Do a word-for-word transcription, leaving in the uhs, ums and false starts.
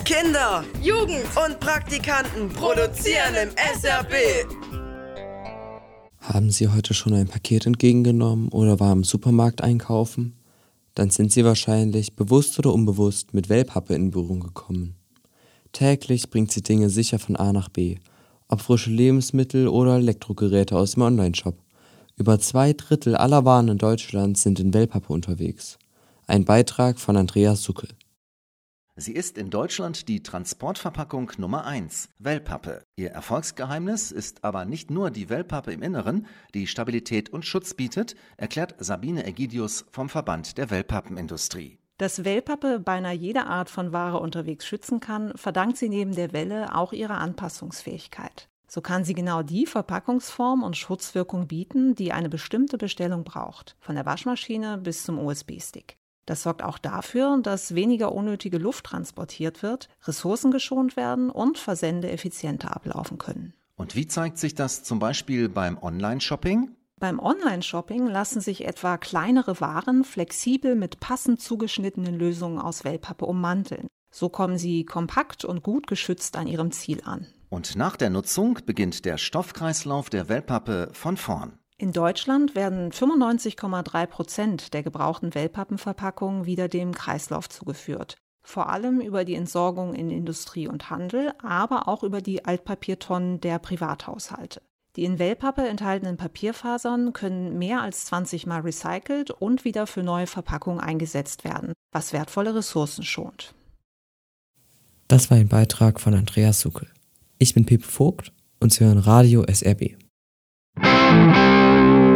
Kinder, Jugend und Praktikanten produzieren im S R B. Haben Sie heute schon ein Paket entgegengenommen oder waren im Supermarkt einkaufen? Dann sind Sie wahrscheinlich, bewusst oder unbewusst, mit Wellpappe in Berührung gekommen. Täglich bringt sie Dinge sicher von A nach B, ob frische Lebensmittel oder Elektrogeräte aus dem Onlineshop. Über zwei Drittel aller Waren in Deutschland sind in Wellpappe unterwegs. Ein Beitrag von Andreas Suckel. Sie ist in Deutschland die Transportverpackung Nummer eins, Wellpappe. Ihr Erfolgsgeheimnis ist aber nicht nur die Wellpappe im Inneren, die Stabilität und Schutz bietet, erklärt Sabine Egidius vom Verband der Wellpappenindustrie. Dass Wellpappe beinahe jede Art von Ware unterwegs schützen kann, verdankt sie neben der Welle auch ihrer Anpassungsfähigkeit. So kann sie genau die Verpackungsform und Schutzwirkung bieten, die eine bestimmte Bestellung braucht, von der Waschmaschine bis zum U S B-Stick. Das sorgt auch dafür, dass weniger unnötige Luft transportiert wird, Ressourcen geschont werden und Versände effizienter ablaufen können. Und wie zeigt sich das zum Beispiel beim Online-Shopping? Beim Online-Shopping lassen sich etwa kleinere Waren flexibel mit passend zugeschnittenen Lösungen aus Wellpappe ummanteln. So kommen sie kompakt und gut geschützt an ihrem Ziel an. Und nach der Nutzung beginnt der Stoffkreislauf der Wellpappe von vorn. In Deutschland werden fünfundneunzig Komma drei Prozent der gebrauchten Wellpappenverpackungen wieder dem Kreislauf zugeführt. Vor allem über die Entsorgung in Industrie und Handel, aber auch über die Altpapiertonnen der Privathaushalte. Die in Wellpappe enthaltenen Papierfasern können mehr als zwanzig Mal recycelt und wieder für neue Verpackungen eingesetzt werden, was wertvolle Ressourcen schont. Das war ein Beitrag von Andreas Suckel. Ich bin Pepe Vogt und Sie hören Radio S R B.